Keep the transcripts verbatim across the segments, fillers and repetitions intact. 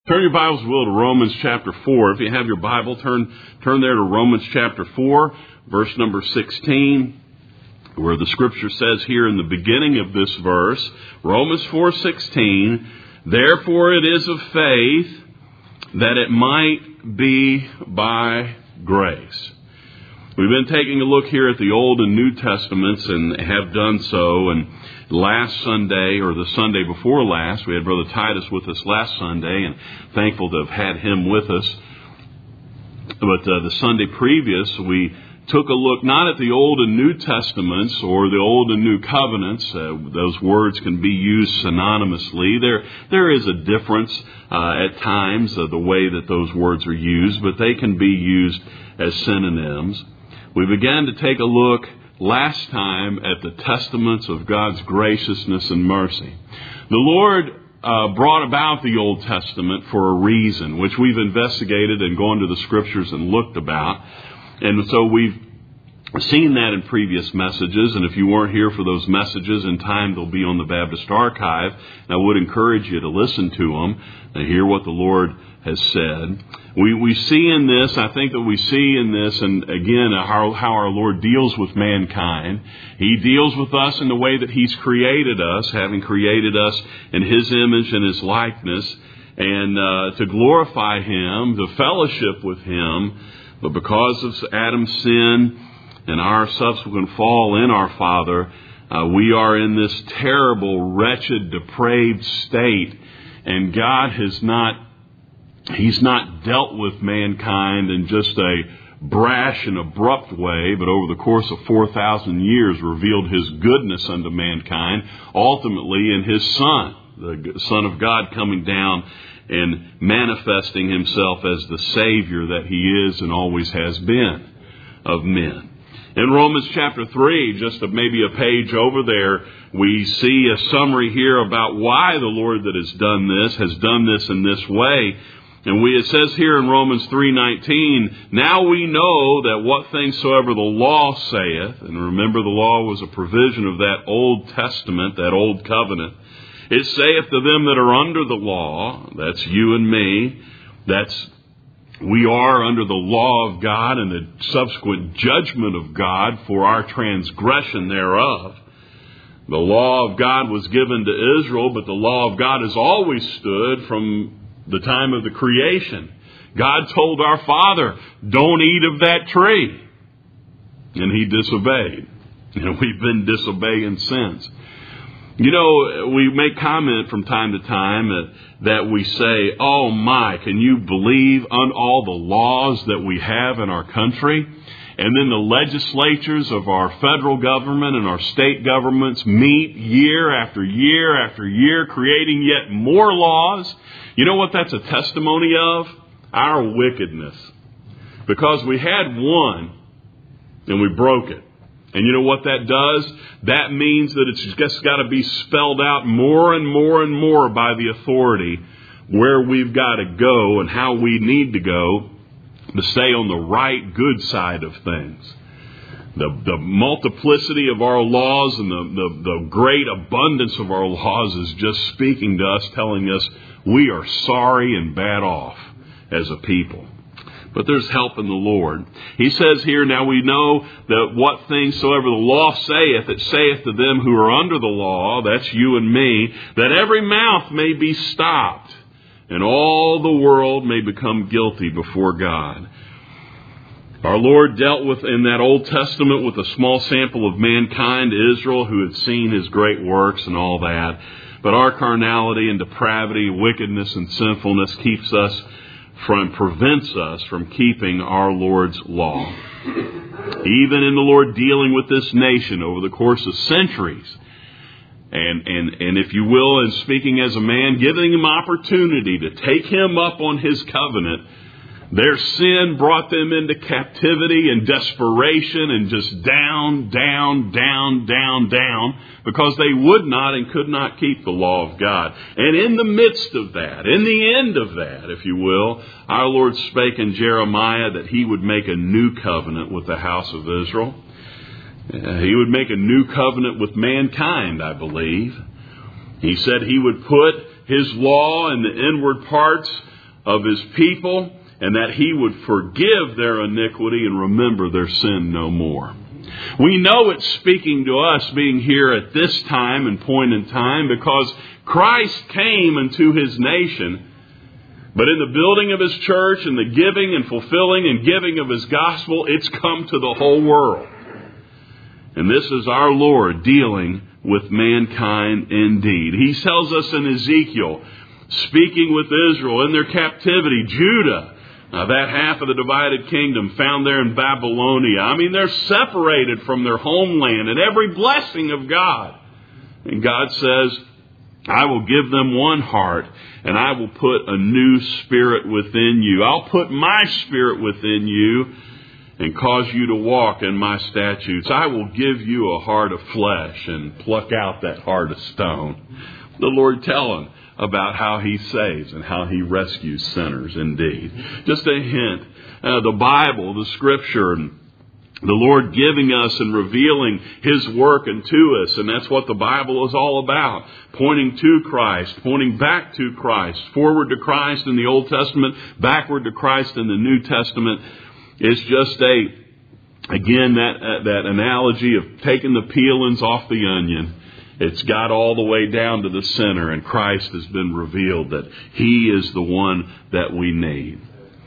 Turn your Bibles, will, to Romans chapter four. If you have your Bible, turn turn there to Romans chapter four, verse number sixteen, where the Scripture says here in the beginning of this verse, Romans four sixteen, therefore it is of faith that it might be by grace. We've been taking a look here at the Old and New Testaments and have done so. And last Sunday, or the Sunday before last, we had Brother Titus with us last Sunday, and thankful to have had him with us. But uh, the Sunday previous, we took a look not at the Old and New Testaments or the Old and New Covenants. Uh, those words can be used synonymously. There, there is a difference uh, at times of the way that those words are used, but they can be used as synonyms. We began to take a look last time at the testaments of God's graciousness and mercy. The Lord uh, brought about the Old Testament for a reason, which we've investigated and gone to the Scriptures and looked about. And so we've seen that in previous messages. And if you weren't here for those messages, in time they'll be on the Baptist Archive. And I would encourage you to listen to them and hear what the Lord has said. We we see in this, I think that we see in this, and again, how, how our Lord deals with mankind. He deals with us in the way that He's created us, having created us in His image and His likeness, and uh, to glorify Him, to fellowship with Him. But because of Adam's sin and our subsequent fall in our Father, uh, we are in this terrible, wretched, depraved state, and God has not He's not dealt with mankind in just a brash and abrupt way, but over the course of four thousand years revealed His goodness unto mankind, ultimately in His Son, the Son of God coming down and manifesting Himself as the Savior that He is and always has been of men. In Romans chapter three, just a, maybe a page over there, we see a summary here about why the Lord that has done this has done this in this way. And we, it says here in Romans three nineteen, now we know that what things soever the law saith, and remember the law was a provision of that Old Testament, that Old Covenant, it saith to them that are under the law, that's you and me, that's we are under the law of God and the subsequent judgment of God for our transgression thereof. The law of God was given to Israel, but the law of God has always stood from the time of the creation. God told our father, don't eat of that tree. And he disobeyed. And we've been disobeying since. You know, we make comment from time to time that, that we say, oh my, can you believe on all the laws that we have in our country? And then the legislatures of our federal government and our state governments meet year after year after year, creating yet more laws. You know what that's a testimony of? Our wickedness. Because we had one and we broke it. And you know what that does? That means that it's just got to be spelled out more and more and more by the authority where we've got to go and how we need to go to stay on the right, good side of things. The, the multiplicity of our laws and the, the, the great abundance of our laws is just speaking to us, telling us we are sorry and bad off as a people. But there's help in the Lord. He says here, now we know that what things soever the law saith, it saith to them who are under the law, that's you and me, that every mouth may be stopped, and all the world may become guilty before God. Our Lord dealt with, in that Old Testament, with a small sample of mankind, Israel, who had seen His great works and all that. But our carnality and depravity, wickedness and sinfulness keeps us from, prevents us from keeping our Lord's law. Even in the Lord dealing with this nation over the course of centuries, And, and, and if you will, in speaking as a man, giving him opportunity to take him up on His covenant, their sin brought them into captivity and desperation and just down, down, down, down, down, because they would not and could not keep the law of God. And in the midst of that, in the end of that, if you will, our Lord spake in Jeremiah that He would make a new covenant with the house of Israel. Uh, he would make a new covenant with mankind, I believe. He said He would put His law in the inward parts of His people, and that He would forgive their iniquity and remember their sin no more. We know it's speaking to us being here at this time and point in time because Christ came into His nation. But in the building of His church and the giving and fulfilling and giving of His gospel, it's come to the whole world. And this is our Lord dealing with mankind indeed. He tells us in Ezekiel, speaking with Israel in their captivity, Judah, uh, that half of the divided kingdom found there in Babylonia. I mean, they're separated from their homeland and every blessing of God. And God says, I will give them one heart, and I will put a new spirit within you. I'll put my spirit within you and cause you to walk in my statutes. I will give you a heart of flesh and pluck out that heart of stone. The Lord telling about how He saves and how He rescues sinners indeed. Just a hint. Uh, the Bible, the Scripture, and the Lord giving us and revealing His work unto us. And that's what the Bible is all about. Pointing to Christ, pointing back to Christ, forward to Christ in the Old Testament, backward to Christ in the New Testament. It's just a, again, that uh, that analogy of taking the peelings off the onion. It's got all the way down to the center, and Christ has been revealed that He is the one that we need.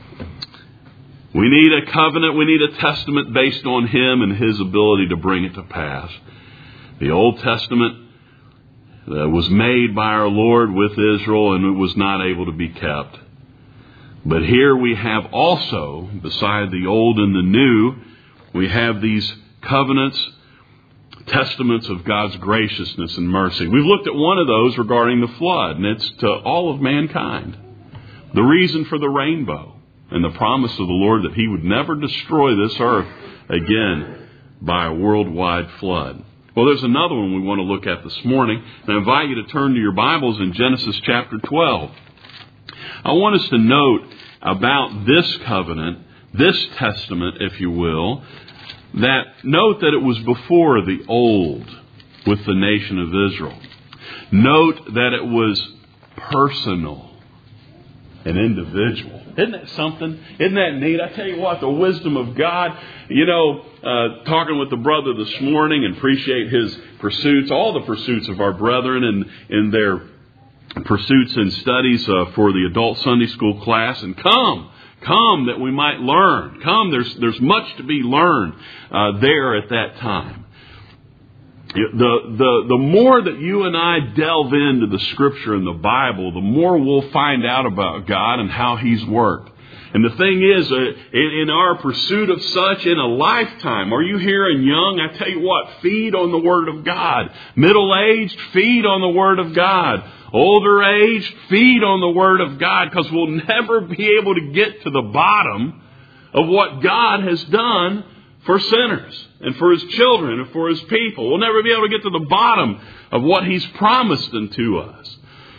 We need a covenant, we need a testament based on Him and His ability to bring it to pass. The Old Testament uh, was made by our Lord with Israel, and it was not able to be kept. But here we have also, beside the old and the new, we have these covenants, testaments of God's graciousness and mercy. We've looked at one of those regarding the flood, and it's to all of mankind. The reason for the rainbow and the promise of the Lord that He would never destroy this earth again by a worldwide flood. Well, there's another one we want to look at this morning, and I invite you to turn to your Bibles in Genesis chapter twelve. I want us to note about this covenant, this testament, if you will, that note that it was before the old with the nation of Israel. Note that it was personal and individual. Isn't that something? Isn't that neat? I tell you what, the wisdom of God, you know, uh, talking with the brother this morning and appreciate his pursuits, all the pursuits of our brethren and in their pursuits and studies uh, for the adult Sunday school class. And come, come that we might learn. Come, there's there's much to be learned uh, there at that time. The, the, the more that you and I delve into the Scripture and the Bible, the more we'll find out about God and how He's worked. And the thing is, uh, in, in our pursuit of such in a lifetime, are you here and young? I tell you what, feed on the Word of God. Middle-aged, feed on the Word of God. Older aged, feed on the Word of God, because we'll never be able to get to the bottom of what God has done for sinners and for His children and for His people. We'll never be able to get to the bottom of what He's promised unto us.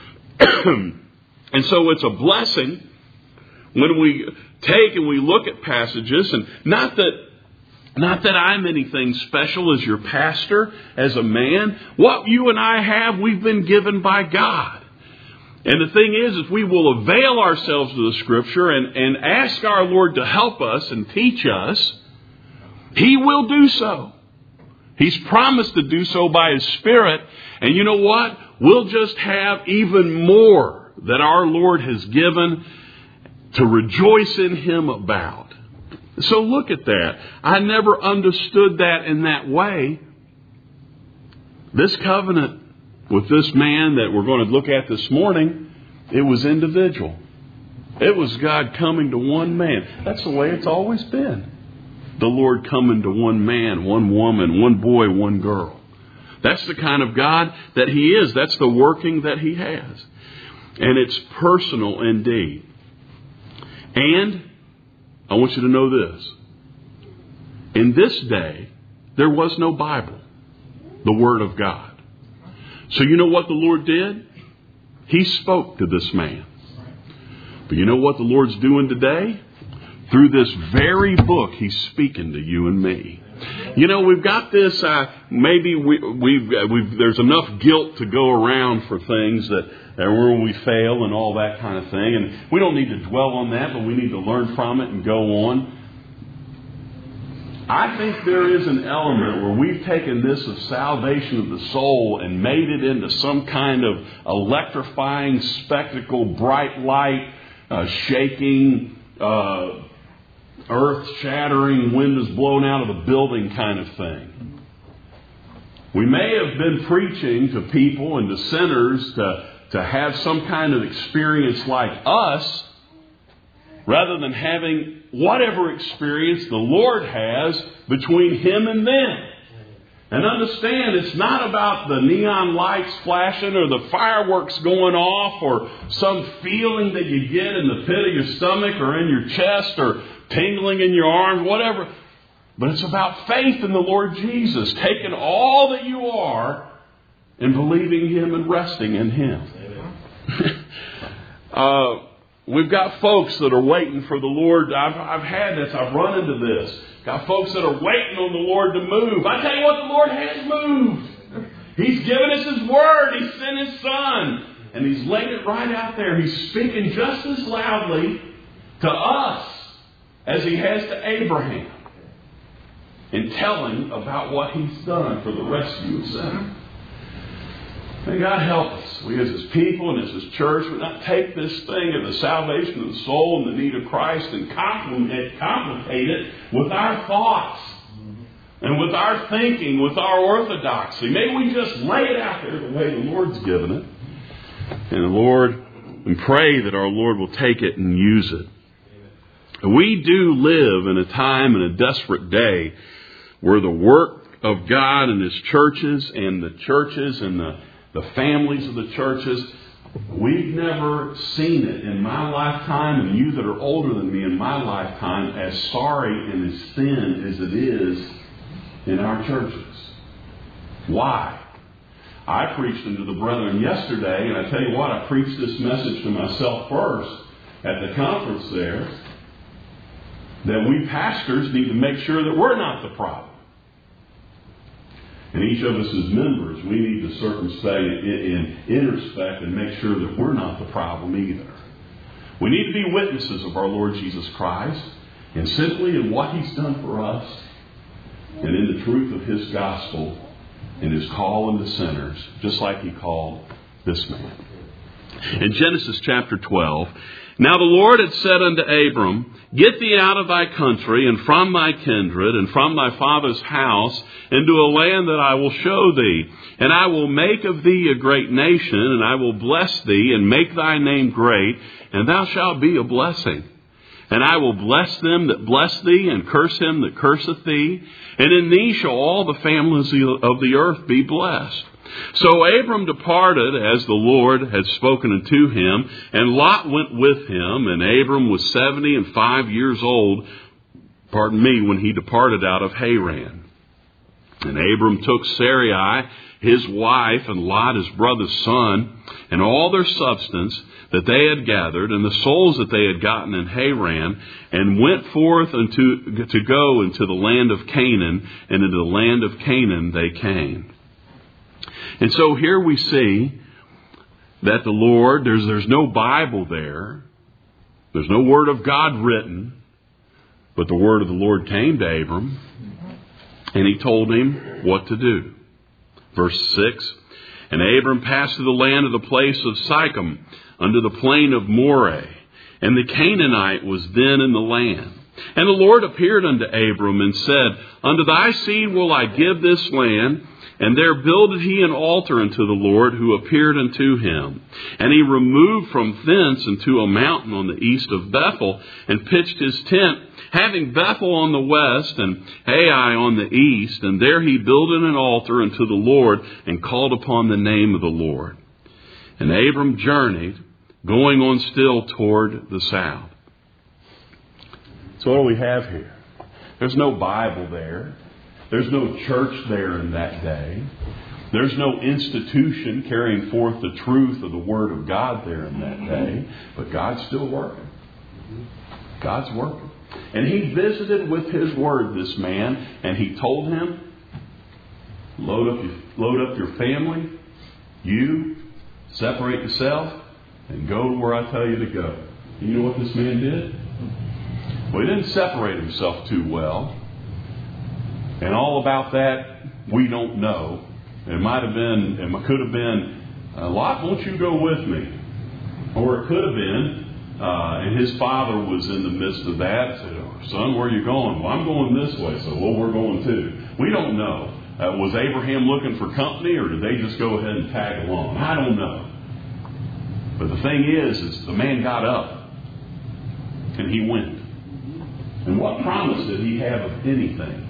And so it's a blessing when we take and we look at passages, and not that not that I'm anything special as your pastor, as a man. What you and I have, we've been given by God. And the thing is, if we will avail ourselves to the Scripture and, and ask our Lord to help us and teach us, He will do so. He's promised to do so by His Spirit. And you know what? We'll just have even more that our Lord has given to rejoice in Him about. So look at that. I never understood that in that way. This covenant with this man that we're going to look at this morning, it was individual. It was God coming to one man. That's the way it's always been. The Lord coming to one man, one woman, one boy, one girl. That's the kind of God that He is. That's the working that He has. And it's personal indeed. And I want you to know this. In this day, there was no Bible, the Word of God. So you know what the Lord did? He spoke to this man. But you know what the Lord's doing today? through this very book, He's speaking to you and me. You know, we've got this, uh, maybe we, we've, we've, there's enough guilt to go around for things that, that where we fail and all that kind of thing. And we don't need to dwell on that, but we need to learn from it and go on. I think there is an element where we've taken this of salvation of the soul and made it into some kind of electrifying spectacle, bright light, uh, shaking, uh, earth-shattering, wind is blown out of the building kind of thing. We may have been preaching to people and to sinners to, to have some kind of experience like us, rather than having whatever experience the Lord has between Him and them. And understand, it's not about the neon lights flashing or the fireworks going off or some feeling that you get in the pit of your stomach or in your chest or tingling in your arms, whatever. But it's about faith in the Lord Jesus, taking all that you are and believing Him and resting in Him. uh, we've got folks that are waiting for the Lord. I've, I've had this. I've run into this. Got folks that are waiting on the Lord to move. I tell you what, the Lord has moved. He's given us His Word. He sent His Son. And He's laid it right out there. He's speaking just as loudly to us as He has to Abraham, in telling about what He's done for the rescue of sinners. May God help us. We as His people and as His church would not take this thing of the salvation of the soul and the need of Christ and complicate, complicate it with our thoughts and with our thinking, with our orthodoxy. May we just lay it out there the way the Lord's given it. And the Lord, and pray that our Lord will take it and use it. We do live in a time and a desperate day where the work of God and His churches and the churches and the, the families of the churches, we've never seen it in my lifetime, and you that are older than me in my lifetime, as sorry and as thin as it is in our churches. Why? I preached unto the brethren yesterday, and I tell you what, I preached this message to myself first at the conference there, that we pastors need to make sure that we're not the problem. And each of us as members, we need to circumspect and introspect and make sure that we're not the problem either. We need to be witnesses of our Lord Jesus Christ, and simply in what He's done for us, and in the truth of His gospel, and His call unto sinners, just like He called this man. In Genesis chapter twelve, now the Lord had said unto Abram, Get thee out of thy country, and from thy kindred, and from thy father's house, into a land that I will show thee. And I will make of thee a great nation, and I will bless thee, and make thy name great, and thou shalt be a blessing. And I will bless them that bless thee, and curse him that curseth thee. And in thee shall all the families of the earth be blessed. So Abram departed as the Lord had spoken unto him, and Lot went with him, and Abram was seventy and five years old, pardon me, when he departed out of Haran. And Abram took Sarai, his wife, and Lot, his brother's son, and all their substance that they had gathered, and the souls that they had gotten in Haran, and went forth unto, to go into the land of Canaan, and into the land of Canaan they came. And so here we see that the Lord, there's, there's no Bible there. There's no Word of God written. But the Word of the Lord came to Abram, and He told him what to do. Verse six, And Abram passed through the land of the place of Sichem, unto the plain of Moreh. And the Canaanite was then in the land. And the Lord appeared unto Abram, and said, Unto thy seed will I give this land. And there builded he an altar unto the Lord, who appeared unto him. And he removed from thence unto a mountain on the east of Bethel, and pitched his tent, having Bethel on the west, and Ai on the east. And there he builded an altar unto the Lord, and called upon the name of the Lord. And Abram journeyed, going on still toward the south. So what do we have here? There's no Bible there. There's no church there in that day. There's no institution carrying forth the truth of the Word of God there in that day. But God's still working. God's working. And he visited with his word this man, and he told him, load up your, load up your family, you, separate yourself, and go to where I tell you to go. And you know what this man did? Well, he didn't separate himself too well. And all about that, we don't know. It might have been, it could have been, Lot, won't you go with me? Or it could have been, uh, and his father was in the midst of that. Said, oh, son, where are you going? Well, I'm going this way. So, well, we're going too. We don't know. Uh, was Abraham looking for company, or did they just go ahead and tag along? I don't know. But the thing is, is the man got up and he went. And what promise did he have of anything?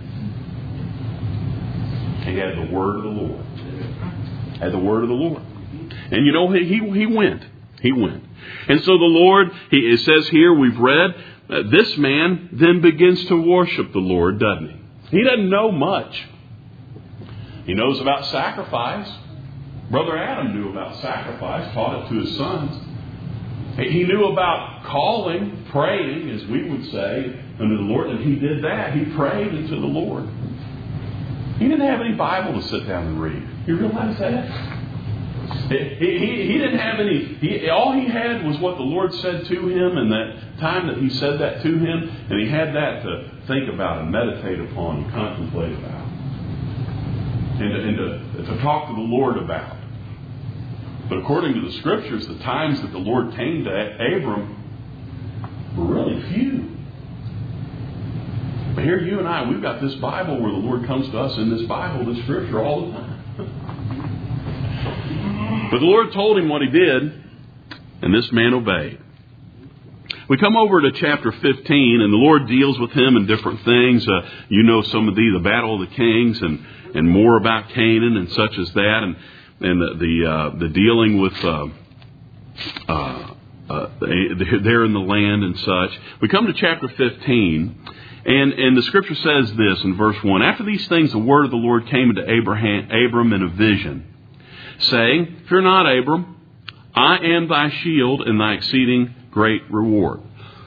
He had the word of the Lord. Had the word of the Lord. And you know, he he, he went. He went. And so the Lord, he, it says here, we've read, uh, this man then begins to worship the Lord, doesn't he? He doesn't know much. He knows about sacrifice. Brother Adam knew about sacrifice, taught it to his sons. He knew about calling, praying, as we would say, unto the Lord. And he did that. He prayed unto the Lord. He didn't have any Bible to sit down and read. You realize that? He, he, he didn't have any, he, all he had was what the Lord said to him, and that time that he said that to him, and he had that to think about and meditate upon and contemplate about. And to, and to, to talk to the Lord about. But according to the Scriptures, the times that the Lord came to Abram were really few. But here you and I, we've got this Bible where the Lord comes to us in this Bible, this Scripture, all the time. But the Lord told him what he did, and this man obeyed. We come over to chapter fifteen, and the Lord deals with him in different things. Uh, you know some of the, the battle of the kings, and, and more about Canaan and such as that, and and the the, uh, the dealing with uh, uh, uh, there in the land and such. We come to chapter fifteen, and, and the Scripture says this in verse one. After these things, the word of the Lord came into Abraham, Abram in a vision, saying, fear not, Abram, I am thy shield and thy exceeding great reward.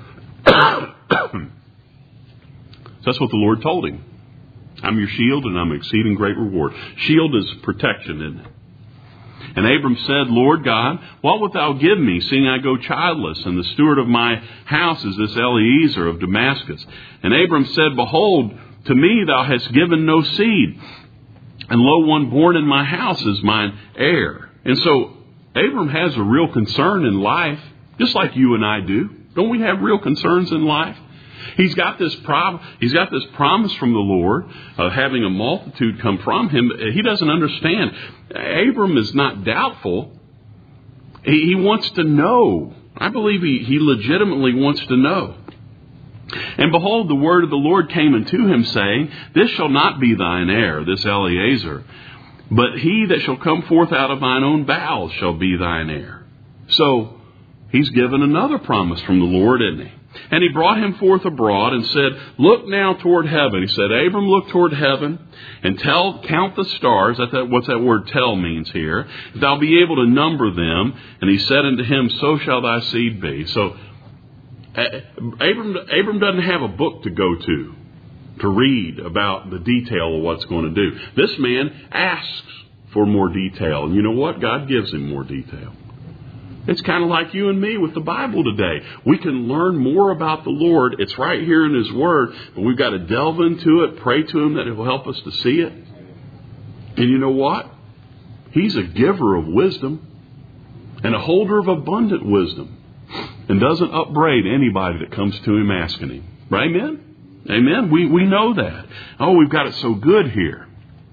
That's what the Lord told him. I'm your shield and I'm exceeding great reward. Shield is protection, isn't it? And Abram said, Lord God, what wilt thou give me, seeing I go childless, and the steward of my house is this Eliezer of Damascus? And Abram said, behold, to me thou hast given no seed, and lo, one born in my house is mine heir. And so Abram has a real concern in life, just like you and I do. Don't we have real concerns in life? He's got this prob- He's got this promise from the Lord of having a multitude come from him. He doesn't understand. Abram is not doubtful. He, he wants to know. I believe he, he legitimately wants to know. And behold, the word of the Lord came unto him, saying, this shall not be thine heir, this Eliezer, but he that shall come forth out of thine own bowels shall be thine heir. So he's given another promise from the Lord, isn't he? And he brought him forth abroad and said, look now toward heaven. He said, Abram, look toward heaven and tell, count the stars. That's that, what's that word tell means here. If thou be able to number them. And he said unto him, so shall thy seed be. So Abram, Abram doesn't have a book to go to, to read about the detail of what's going to do. This man asks for more detail. And you know what? God gives him more detail. It's kind of like you and me with the Bible today. We can learn more about the Lord. It's right here in His Word. But we've got to delve into it, pray to Him that it will help us to see it. And you know what? He's a giver of wisdom and a holder of abundant wisdom, and doesn't upbraid anybody that comes to Him asking Him. Right? Amen? Amen? We, we know that. Oh, we've got it so good here.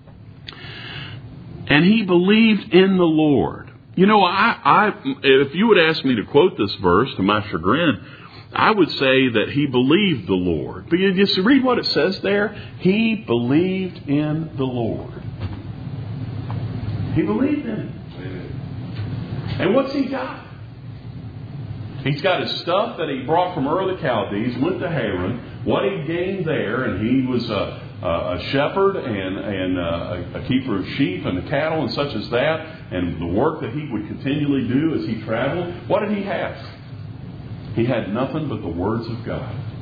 And he believed in the Lord. You know, I, I, if you would ask me to quote this verse to my chagrin, I would say that he believed the Lord. But you just read what it says there. He believed in the Lord. He believed in Him. And what's he got? He's got his stuff that he brought from Ur of the Chaldees, went to Haran, what he gained there, and he was a, a, a shepherd and, and a, a keeper of sheep and the cattle and such as that, and the work that he would continually do as he traveled. What did he have? He had nothing but the words of God.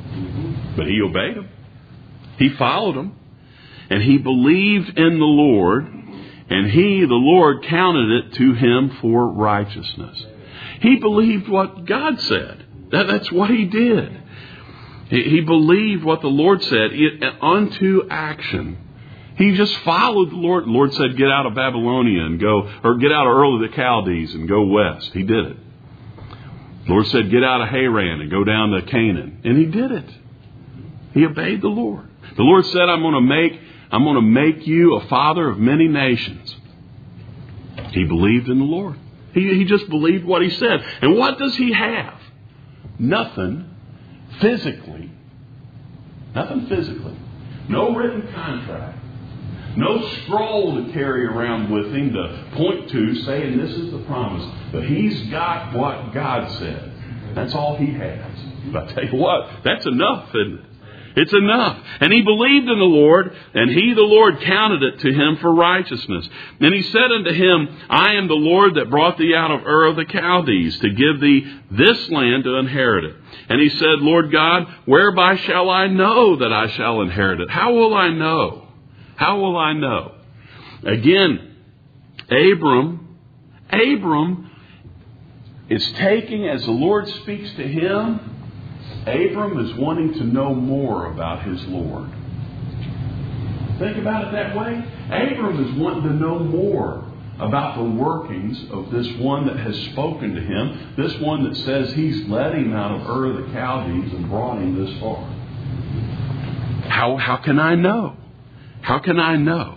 But he obeyed him. He followed him. And he believed in the Lord. And he, the Lord, counted it to him for righteousness. He believed what God said. That, that's what he did. He, he believed what the Lord said it, unto action. He just followed the Lord. The Lord said, get out of Babylonia and go, or get out of Ur of the Chaldees and go west. He did it. The Lord said, get out of Haran and go down to Canaan. And he did it. He obeyed the Lord. The Lord said, I'm going to make, I'm going to make you a father of many nations. He believed in the Lord. He, he just believed what he said. And what does he have? Nothing physically. Nothing physically. No written contract. No scroll to carry around with him to point to saying this is the promise. But he's got what God said. That's all he has. But I tell you what, that's enough, isn't it? It's enough. And he believed in the Lord, and he, the Lord, counted it to him for righteousness. And he said unto him, I am the Lord that brought thee out of Ur of the Chaldees to give thee this land to inherit it. And he said, Lord God, whereby shall I know that I shall inherit it? How will I know? How will I know? Again, Abram, Abram is taking, as the Lord speaks to him, Abram is wanting to know more about his Lord. Think about it that way. Abram is wanting to know more about the workings of this one that has spoken to him, this one that says he's led him out of Ur of the Chaldees and brought him this far. How, how can I know? How can I know?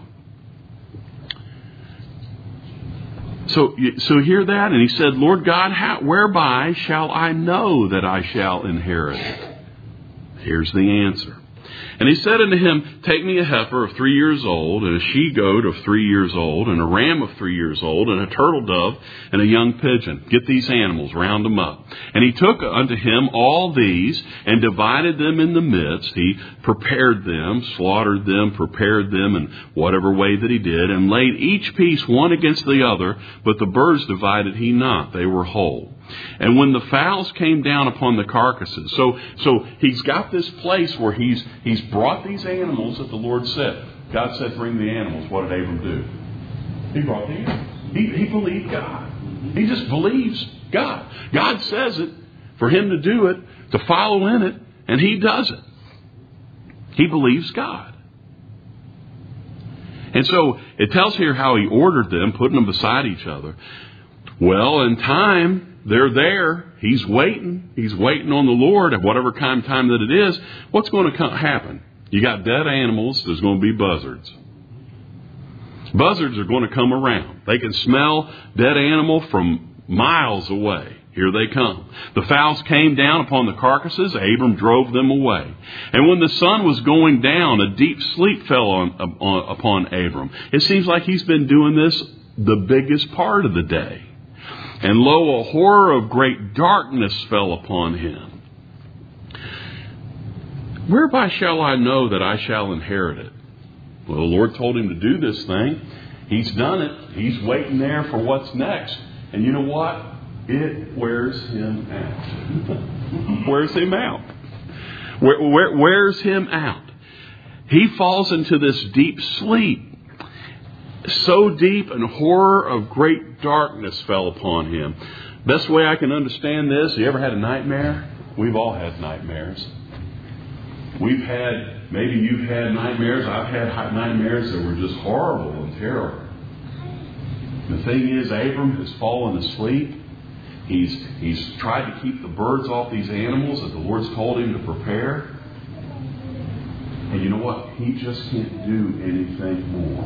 So, so hear that, and he said, Lord God, how, whereby shall I know that I shall inherit it? Here's the answer. And he said unto him, take me a heifer of three years old, and a she-goat of three years old, and a ram of three years old, and a turtle dove, and a young pigeon. Get these animals, round them up. And he took unto him all these, and divided them in the midst. He prepared them, slaughtered them, prepared them in whatever way that he did, and laid each piece one against the other, but the birds divided he not. They were whole. And when the fowls came down upon the carcasses, so so he's got this place where he's he's brought these animals that the Lord said. God said, bring the animals. What did Abram do? He brought the animals. He, he believed God. He just believes God. God says it for him to do it, to follow in it, and he does it. He believes God. And so it tells here how he ordered them, putting them beside each other. Well, in time, they're there. He's waiting. He's waiting on the Lord at whatever kind of time that it is. What's going to come, happen? You got dead animals. There's going to be buzzards. Buzzards are going to come around. They can smell dead animal from miles away. Here they come. The fowls came down upon the carcasses. Abram drove them away. And when the sun was going down, a deep sleep fell on, on upon Abram. It seems like he's been doing this the biggest part of the day. And lo, a horror of great darkness fell upon him. Whereby shall I know that I shall inherit it? Well, the Lord told him to do this thing. He's done it. He's waiting there for what's next. And you know what? It wears him out. Wears him out. Where, where, wears him out. He falls into this deep sleep. So deep, and horror of great darkness fell upon him. Best way I can understand this, you ever had a nightmare? We've all had nightmares. We've had, maybe you've had nightmares. I've had nightmares that were just horrible and terrible. The thing is, Abram has fallen asleep. He's, he's tried to keep the birds off these animals that the Lord's told him to prepare. And you know what? He just can't do anything more.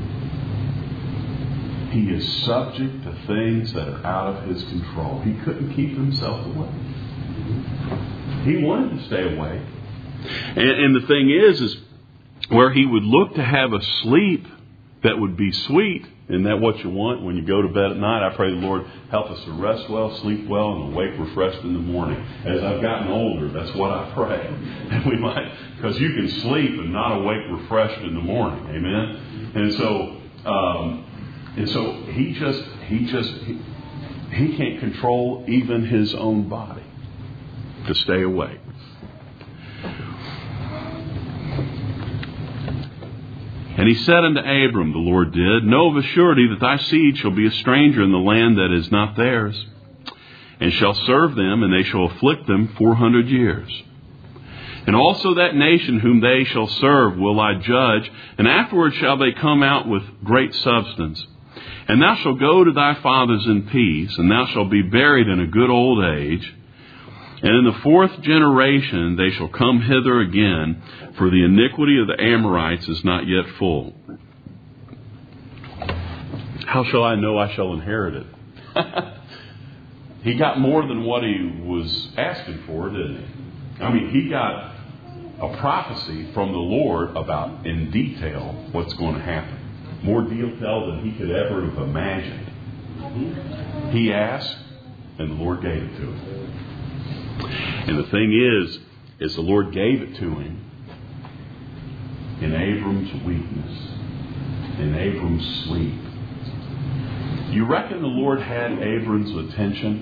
He is subject to things that are out of his control. He couldn't keep himself away. He wanted to stay away. And, and the thing is, is where he would look to have a sleep that would be sweet. Isn't that what you want when you go to bed at night? I pray the Lord help us to rest well, sleep well, and awake refreshed in the morning. As I've gotten older, that's what I pray. And we might, because you can sleep and not awake refreshed in the morning. Amen? And so... Um, And so he just, he just, he, he can't control even his own body to stay awake. And he said unto Abram, the Lord did, Know of a surety that thy seed shall be a stranger in the land that is not theirs, and shall serve them, and they shall afflict them four hundred years. And also that nation whom they shall serve will I judge, and afterward shall they come out with great substance. And thou shalt go to thy fathers in peace, and thou shalt be buried in a good old age. And in the fourth generation they shall come hither again, for the iniquity of the Amorites is not yet full. How shall I know I shall inherit it? He got more than what he was asking for, didn't he? I mean, he got a prophecy from the Lord about, in detail, what's going to happen. More detail than he could ever have imagined. He asked, and the Lord gave it to him. And the thing is, is the Lord gave it to him in Abram's weakness, in Abram's sleep. You reckon the Lord had Abram's attention?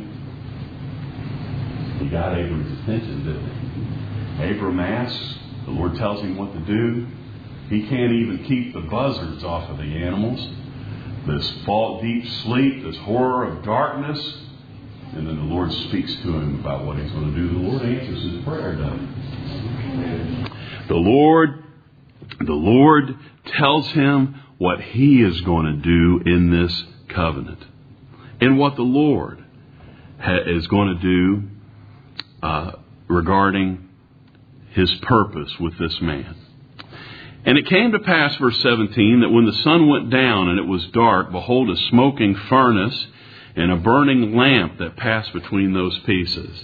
He got Abram's attention, didn't he? Abram asks, the Lord tells him what to do. He can't even keep the buzzards off of the animals. This fall, deep sleep, this horror of darkness. And then the Lord speaks to him about what he's going to do. The Lord answers his prayer, doesn't he? The Lord, the Lord tells him what he is going to do in this covenant. And what the Lord ha- is going to do uh, regarding his purpose with this man. And it came to pass, verse seventeen, that when the sun went down and it was dark, behold, a smoking furnace and a burning lamp that passed between those pieces.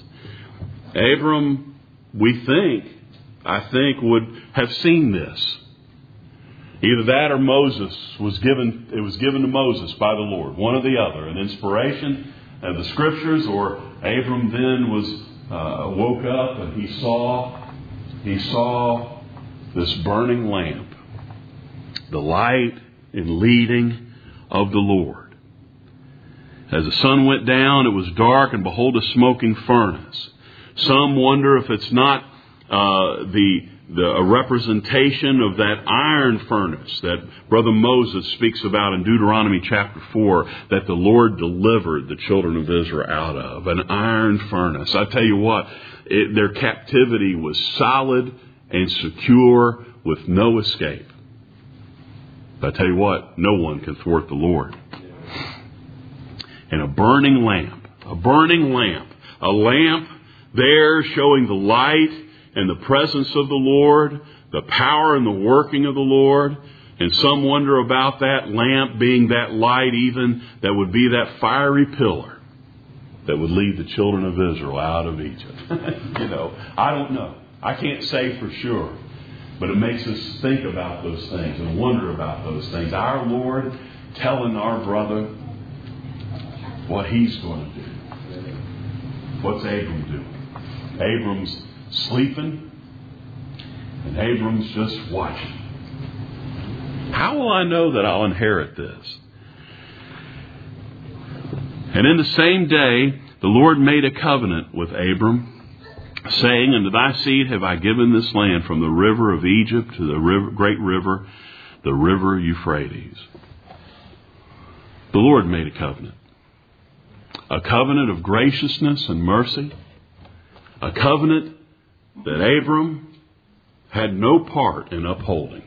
Abram, we think, I think, would have seen this. Either that or Moses was given, it was given to Moses by the Lord, one or the other, an inspiration of the Scriptures, or Abram then was uh, woke up and he saw, he saw this burning lamp, the light and leading of the Lord. As the sun went down, it was dark, and behold, a smoking furnace. Some wonder if it's not uh, the, the a representation of that iron furnace that Brother Moses speaks about in Deuteronomy chapter four, that the Lord delivered the children of Israel out of. An iron furnace. I tell you what, it, their captivity was solid and secure with no escape. But I tell you what, no one can thwart the Lord. And a burning lamp, a burning lamp, a lamp there showing the light and the presence of the Lord, the power and the working of the Lord. And some wonder about that lamp being that light even that would be that fiery pillar that would lead the children of Israel out of Egypt. You know, I don't know. I can't say for sure, but it makes us think about those things and wonder about those things. Our Lord telling our brother what he's going to do. What's Abram doing? Abram's sleeping, and Abram's just watching. How will I know that I'll inherit this? And in the same day, the Lord made a covenant with Abram, saying, Unto thy seed have I given this land, from the river of Egypt to the river, great river, the river Euphrates. The Lord made a covenant. A covenant of graciousness and mercy. A covenant that Abram had no part in upholding.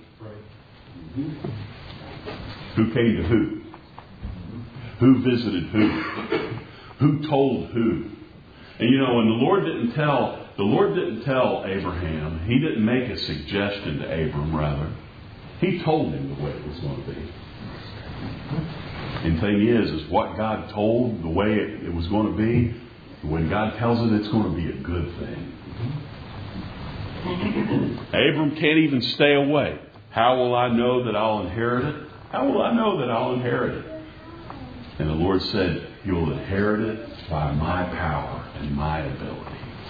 Who came to who? Who visited who? Who told who? And you know, when the Lord didn't tell The Lord didn't tell Abraham. He didn't make a suggestion to Abram, rather. He told him the way it was going to be. And the thing is, is what God told, the way it, it was going to be, when God tells it, it's going to be a good thing. Abram can't even stay away. How will I know that I'll inherit it? How will I know that I'll inherit it? And the Lord said, you'll inherit it by my power and my ability.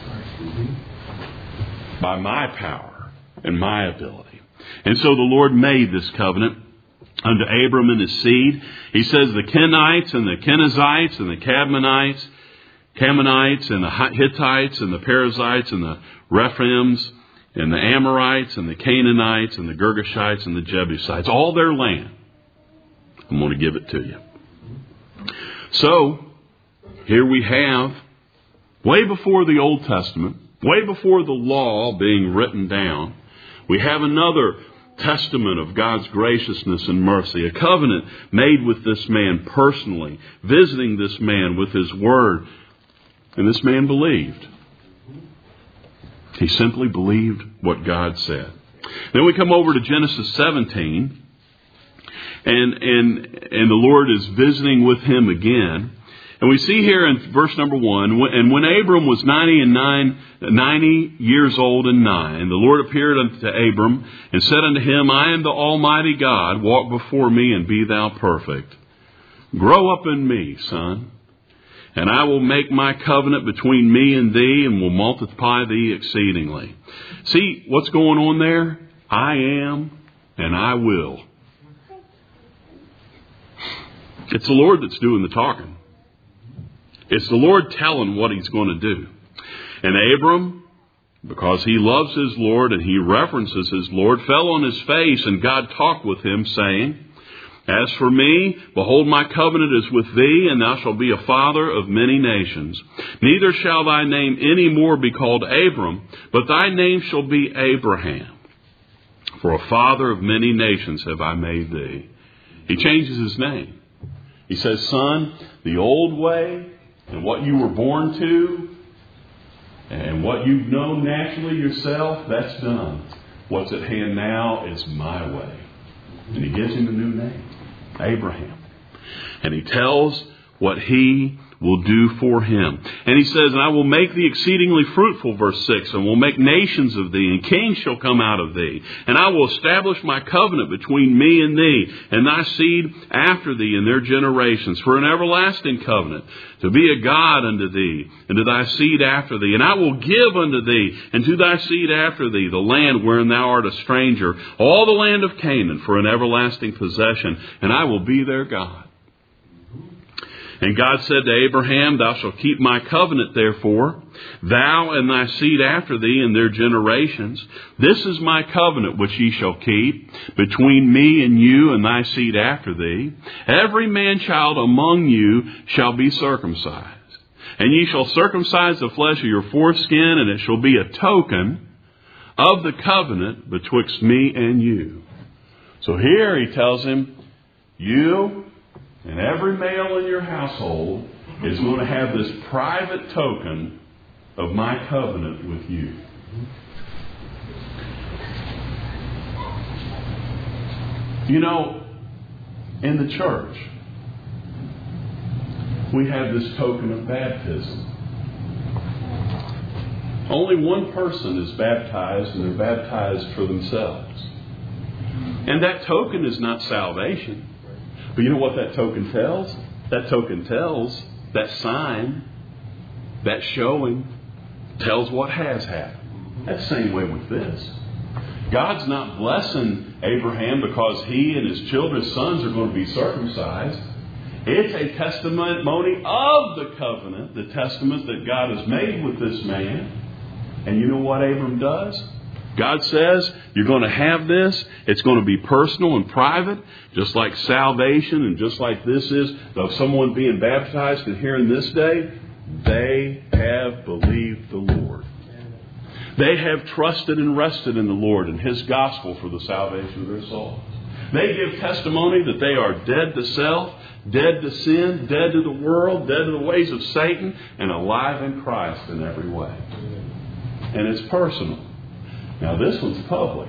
By my power and my ability. And so the Lord made this covenant unto Abram and his seed. He says the Kenites and the Kenizzites and the Cadmonites, Canaanites and the Hittites and the Perizzites and the Rephaims and the Amorites and the Canaanites and the Girgashites and the Jebusites, all their land. I'm going to give it to you. So, here we have, way before the Old Testament, way before the law being written down, we have another testament of God's graciousness and mercy, a covenant made with this man personally, visiting this man with His Word. And this man believed. He simply believed what God said. Then we come over to Genesis seventeen, and and and the Lord is visiting with him again. And we see here in verse number one, and when Abram was ninety and nine, ninety years old and nine, the Lord appeared unto Abram and said unto him, I am the Almighty God, walk before me and be thou perfect. Grow up in me, son, and I will make my covenant between me and thee and will multiply thee exceedingly. See what's going on there? I am and I will. It's the Lord that's doing the talking. It's the Lord telling what He's going to do. And Abram, because he loves his Lord and he references his Lord, fell on his face, and God talked with him, saying, As for me, behold, my covenant is with thee, and thou shalt be a father of many nations. Neither shall thy name any more be called Abram, but thy name shall be Abraham. For a father of many nations have I made thee. He changes his name. He says, Son, the old way, and what you were born to, and what you've known naturally yourself, that's done. What's at hand now is my way. And He gives him a new name, Abraham. And He tells what He will do for him. And He says, And I will make thee exceedingly fruitful, verse six, and will make nations of thee, and kings shall come out of thee. And I will establish my covenant between me and thee, and thy seed after thee in their generations, for an everlasting covenant, to be a God unto thee, and to thy seed after thee. And I will give unto thee, and to thy seed after thee, the land wherein thou art a stranger, all the land of Canaan, for an everlasting possession, and I will be their God. And God said to Abraham, Thou shalt keep my covenant, therefore, thou and thy seed after thee in their generations. This is my covenant which ye shall keep between me and you and thy seed after thee. Every man-child among you shall be circumcised. And ye shall circumcise the flesh of your foreskin, and it shall be a token of the covenant betwixt me and you. So here He tells him, you and every male in your household is going to have this private token of my covenant with you. You know, in the church, we have this token of baptism. Only one person is baptized, and they're baptized for themselves. And that token is not salvation. But you know what that token tells? That token tells, that sign, that showing, tells what has happened. That's the same way with this. God's not blessing Abraham because he and his children's sons are going to be circumcised. It's a testimony of the covenant, the testament that God has made with this man. And you know what Abram does? God says, you're going to have this. It's going to be personal and private, just like salvation and just like this is of someone being baptized and here in this day. They have believed the Lord. They have trusted and rested in the Lord and His gospel for the salvation of their souls. They give testimony that they are dead to self, dead to sin, dead to the world, dead to the ways of Satan, and alive in Christ in every way. And it's personal. Now this one's public.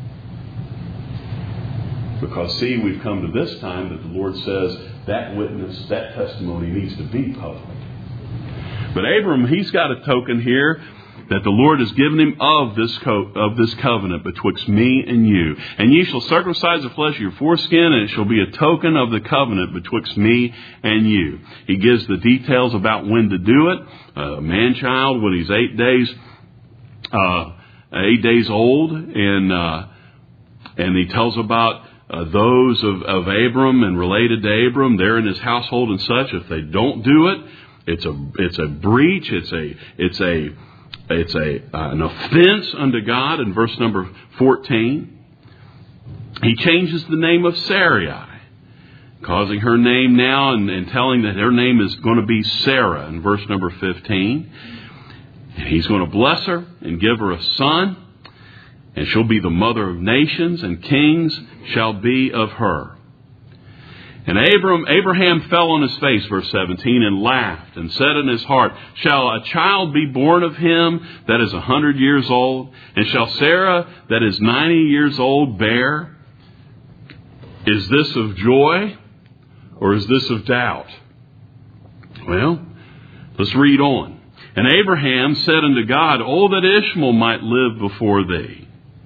Because see, we've come to this time that the Lord says that witness, that testimony needs to be public. But Abram, he's got a token here that the Lord has given him of this co- of this covenant betwixt me and you. And ye shall circumcise the flesh of your foreskin, and it shall be a token of the covenant betwixt me and you. He gives the details about when to do it. A man-child when he's eight days uh eight days old, and uh, and he tells about uh, those of, of Abram and related to Abram. They're in his household and such. If they don't do it, it's a it's a breach. It's a it's a it's a uh, an offense unto God in verse number fourteen. He changes the name of Sarai, causing her name now and, and telling that her name is going to be Sarah in verse number fifteen. And he's going to bless her and give her a son, and she'll be the mother of nations, and kings shall be of her. And Abram, Abraham fell on his face, verse seventeen, and laughed, and said in his heart, shall a child be born of him that is a hundred years old? And shall Sarah that is ninety years old bear? Is this of joy, or is this of doubt? Well, let's read on. And Abraham said unto God, oh, that Ishmael might live before thee.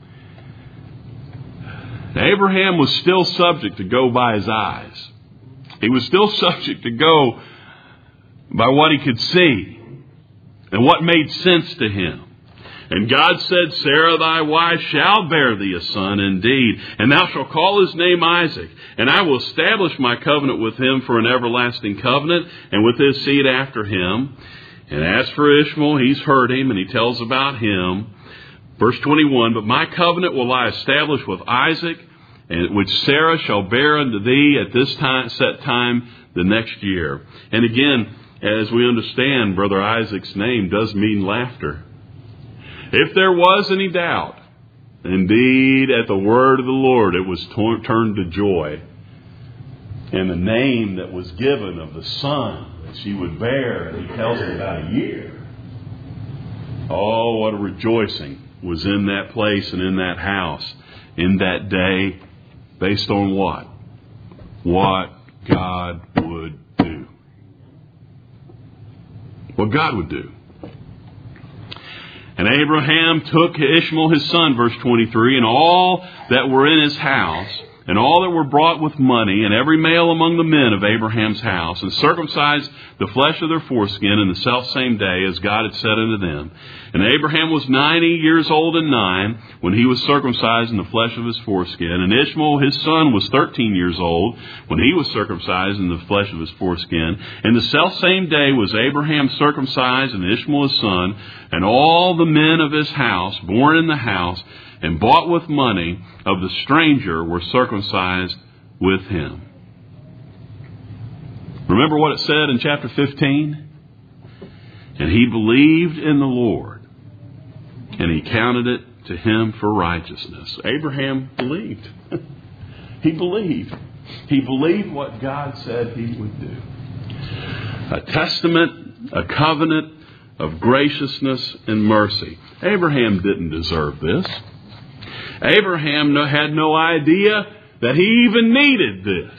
Abraham was still subject to go by his eyes. He was still subject to go by what he could see and what made sense to him. And God said, Sarah thy wife shall bear thee a son indeed, and thou shalt call his name Isaac. And I will establish my covenant with him for an everlasting covenant, and with his seed after him. And as for Ishmael, he's heard him, and he tells about him. Verse twenty-one, but my covenant will I establish with Isaac, and which Sarah shall bear unto thee at this time, set time the next year. And again, as we understand, Brother Isaac's name does mean laughter. If there was any doubt, indeed, at the word of the Lord, it was t- turned to joy. And the name that was given of the son that she would bear, and he tells her about a year. Oh, what a rejoicing was in that place and in that house in that day, based on what? What God would do. What God would do. And Abraham took Ishmael his son, verse twenty-three, and all that were in his house, and all that were brought with money, and every male among the men of Abraham's house, and circumcised the flesh of their foreskin in the selfsame day as God had said unto them. And Abraham was ninety years old and nine when he was circumcised in the flesh of his foreskin. And Ishmael his son was thirteen years old when he was circumcised in the flesh of his foreskin. And the selfsame day was Abraham circumcised, and Ishmael his son, and all the men of his house, born in the house, and bought with money of the stranger, were circumcised with him. Remember what it said in chapter fifteen? And he believed in the Lord, and he counted it to him for righteousness. Abraham believed. He believed. He believed what God said he would do. A testament, a covenant of graciousness and mercy. Abraham didn't deserve this. Abraham had no idea that he even needed this.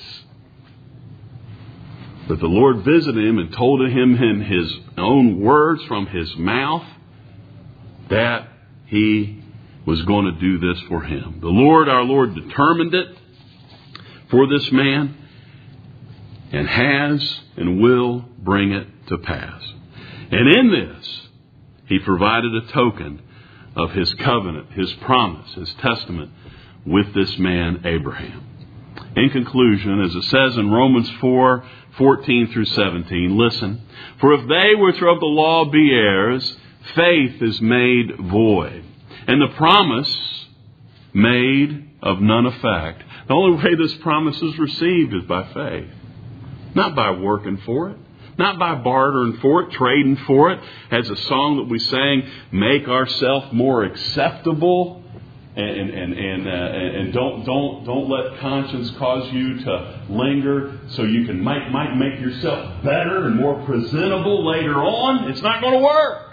But the Lord visited him and told him in his own words from his mouth that he was going to do this for him. The Lord, our Lord, determined it for this man, and has and will bring it to pass. And in this, he provided a token of his covenant, his promise, his testament with this man, Abraham. In conclusion, as it says in Romans four, fourteen through seventeen, listen, for if they which are of the law be heirs, faith is made void, and the promise made of none effect. The only way this promise is received is by faith, not by working for it. Not by bartering for it, trading for it. As a song that we sang, make ourselves more acceptable, and and and, uh, and don't don't don't let conscience cause you to linger, so you can might might make yourself better and more presentable later on. It's not going to work.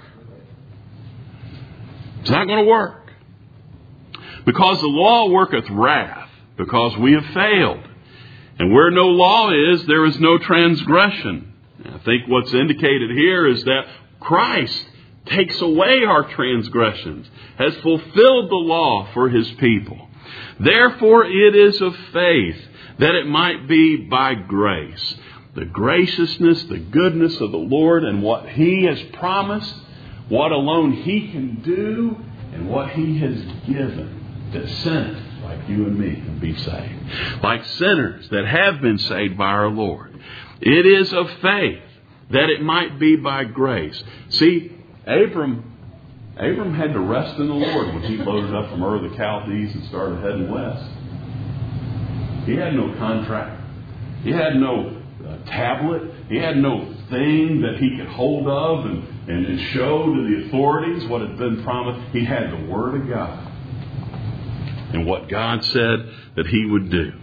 It's not going to work, because the law worketh wrath, because we have failed, and where no law is, there is no transgression. I think what's indicated here is that Christ takes away our transgressions, has fulfilled the law for his people. Therefore it is of faith, that it might be by grace. The graciousness, the goodness of the Lord, and what he has promised, what alone he can do, and what he has given, that sinners like you and me can be saved. Like sinners that have been saved by our Lord. It is of faith, that it might be by grace. See, Abram Abram had to rest in the Lord when he loaded up from Ur of the Chaldees and started heading west. He had no contract. He had no uh, tablet. He had no thing that he could hold of and, and, and show to the authorities what had been promised. He had the Word of God and what God said that he would do.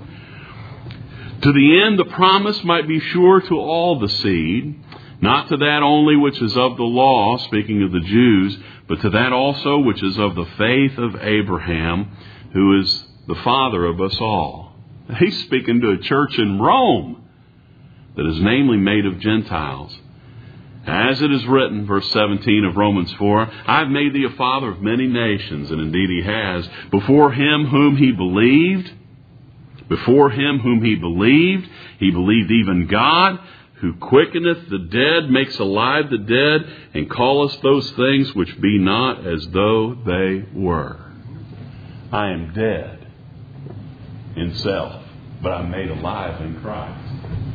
To the end the promise might be sure to all the seed, not to that only which is of the law, speaking of the Jews, but to that also which is of the faith of Abraham, who is the father of us all. He's speaking to a church in Rome that is namely made of Gentiles. As it is written, verse seventeen of Romans four, I have made thee a father of many nations, and indeed he has, before him whom he believed, before him whom he believed, he believed even God, who quickeneth the dead, makes alive the dead, and calleth those things which be not as though they were. I am dead in self, but I'm made alive in Christ.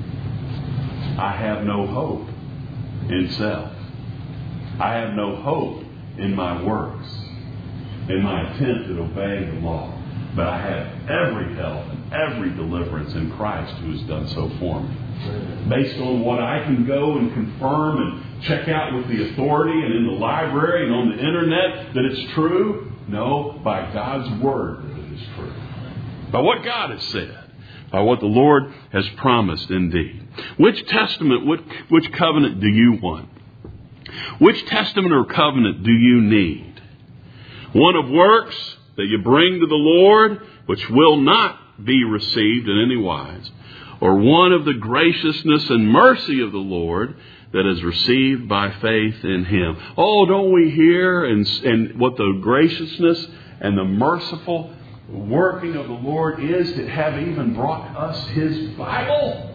I have no hope in self. I have no hope in my works, in my attempt at obeying the law. But I have every help and every deliverance in Christ who has done so for me. Based on what I can go and confirm and check out with the authority and in the library and on the internet that it's true? No, by God's Word that it is true. By what God has said. By what the Lord has promised indeed. Which testament, which, which covenant do you want? Which testament or covenant do you need? One of works that you bring to the Lord, which will not be received in any wise, or one of the graciousness and mercy of the Lord that is received by faith in Him. Oh, don't we hear and, and what the graciousness and the merciful working of the Lord is to have even brought us His Bible,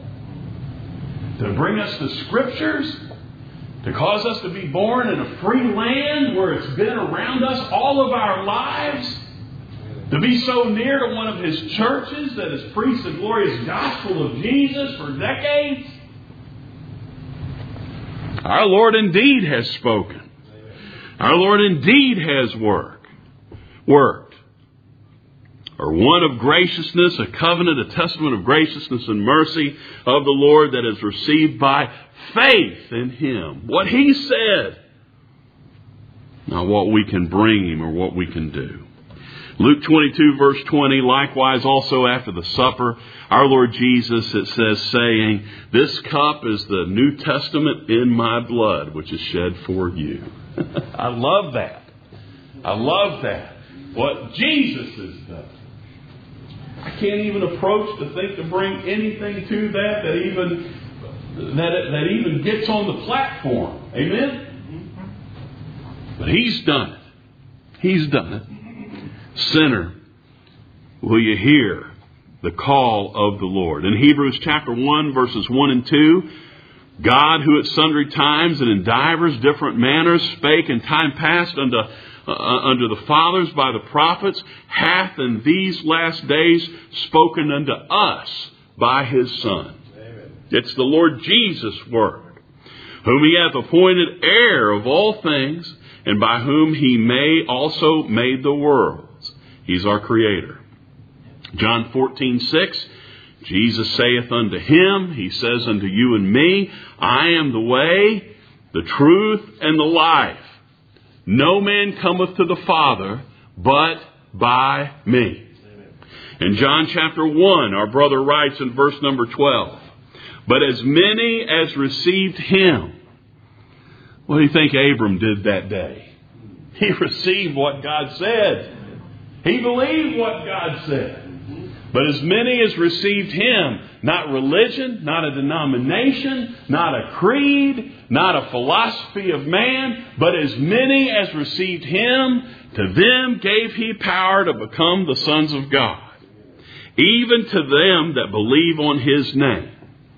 to bring us the Scriptures, to cause us to be born in a free land where it's been around us all of our lives, to be so near to one of His churches that has preached the glorious gospel of Jesus for decades. Our Lord indeed has spoken. Our Lord indeed has work, worked. Or one of graciousness, a covenant, a testament of graciousness and mercy of the Lord that is received by faith in Him. What He said. Not what we can bring Him or what we can do. Luke twenty-two verse twenty, likewise also after the supper, our Lord Jesus, it says, saying, this cup is the New Testament in my blood, which is shed for you. I love that. I love that. What Jesus has done. I can't even approach to think to bring anything to that that even that, that even gets on the platform. Amen? But He's done it. He's done it. Sinner, will you hear the call of the Lord? In Hebrews chapter one, verses one and two, God, who at sundry times and in divers different manners spake in time past unto, uh, unto the fathers by the prophets, hath in these last days spoken unto us by His Son. Amen. It's the Lord Jesus' word, whom He hath appointed heir of all things, and by whom He may also made the world. He's our Creator. John fourteen six, Jesus saith unto him, He says unto you and me, I am the way, the truth, and the life. No man cometh to the Father but by me. Amen. In John chapter one, our brother writes in verse number twelve, but as many as received Him. What do you think Abram did that day? He received what God said. He believed what God said. But as many as received Him, not religion, not a denomination, not a creed, not a philosophy of man, but as many as received Him, to them gave He power to become the sons of God, even to them that believe on His name.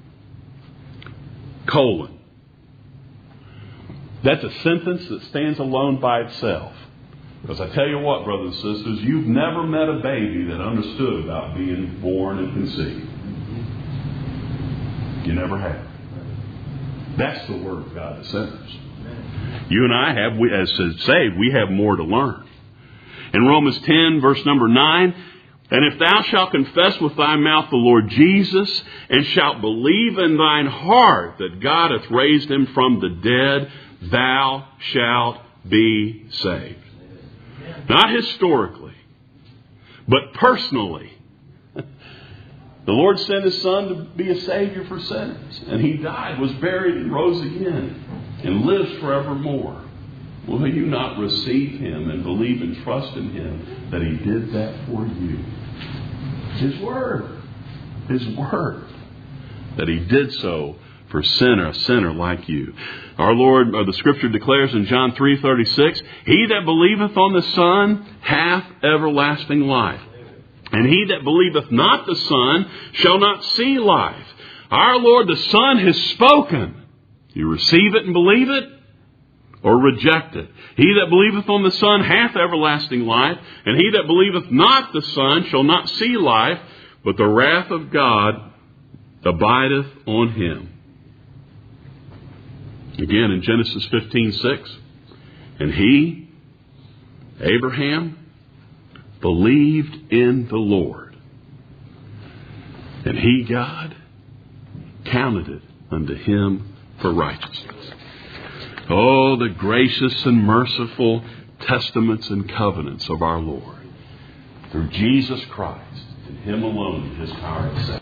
Colon. That's a sentence that stands alone by itself. Because I tell you what, brothers and sisters, you've never met a baby that understood about being born and conceived. You never have. That's the Word of God to sinners. You and I have, we, as saved, we have more to learn. In Romans ten, verse number nine, and if thou shalt confess with thy mouth the Lord Jesus, and shalt believe in thine heart that God hath raised him from the dead, thou shalt be saved. Not historically, but personally. The Lord sent His Son to be a Savior for sinners. And He died, was buried, and rose again, and lives forevermore. Will you not receive Him and believe and trust in Him that He did that for you? His Word. His Word. That He did so for sinner, a sinner like you. Our Lord, or the Scripture declares in John three thirty-six, He that believeth on the Son hath everlasting life. And he that believeth not the Son shall not see life. Our Lord, the Son, has spoken. You receive it and believe it, or reject it. He that believeth on the Son hath everlasting life, and he that believeth not the Son shall not see life, but the wrath of God abideth on him. Again in Genesis fifteen six, and he, Abraham, believed in the Lord, and He, God, counted it unto him for righteousness. Oh, the gracious and merciful testaments and covenants of our Lord. Through Jesus Christ, and Him alone, His power of